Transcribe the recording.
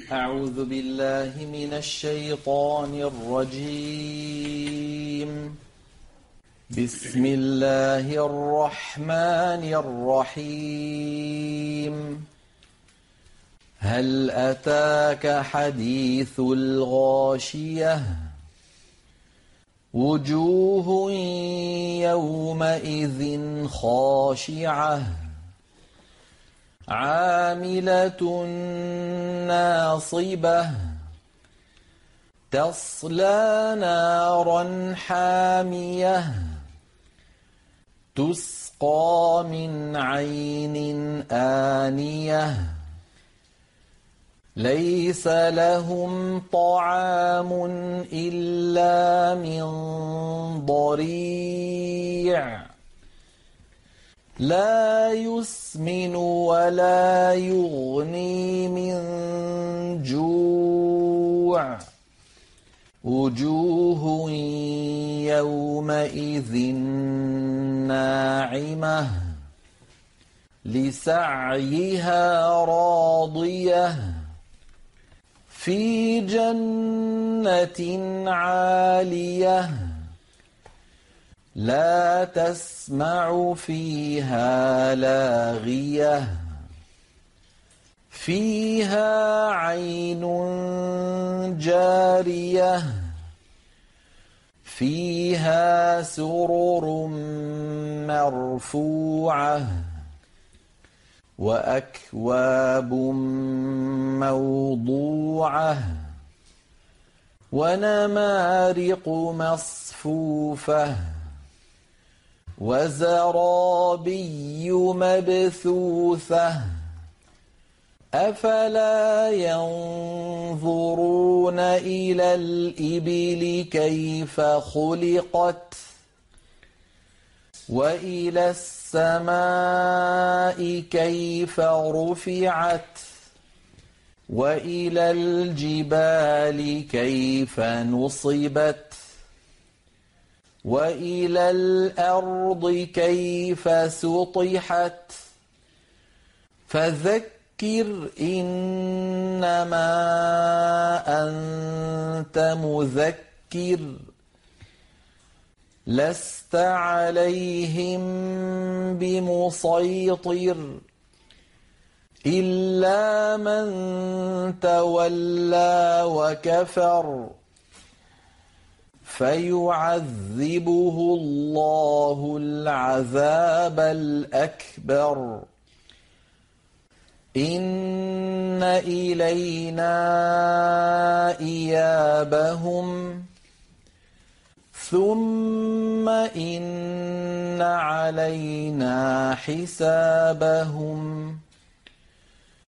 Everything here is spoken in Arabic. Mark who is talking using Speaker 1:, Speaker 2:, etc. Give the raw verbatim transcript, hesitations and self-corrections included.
Speaker 1: أعوذ بالله من الشيطان الرجيم. بسم الله الرحمن الرحيم. هل أتاك حديث الغاشية؟ وجوه يومئذ خاشعة عاملة ناصبة تصلى نارا حامية تسقى من عين آنية ليس لهم طعام إلا من ضريع لا يسمن ولا يغني من جوع وجوه يومئذ ناعمة لسعيها راضية في جنة عالية لا تسمع فيها لاغية فيها عين جارية فيها سرر مرفوعة وأكواب موضوعة ونمارق مصفوفة وزرابي مبثوثة أفلا ينظرون إلى الإبل كيف خلقت وإلى السماء كيف رفعت وإلى الجبال كيف نصبت وإلى الأرض كيف سطحت فذكر إنما أنت مذكر لست عليهم بمسيطر إلا من تولى وكفر فيعذبه الله العذاب الأكبر إن إلينا إيابهم ثم إن علينا حسابهم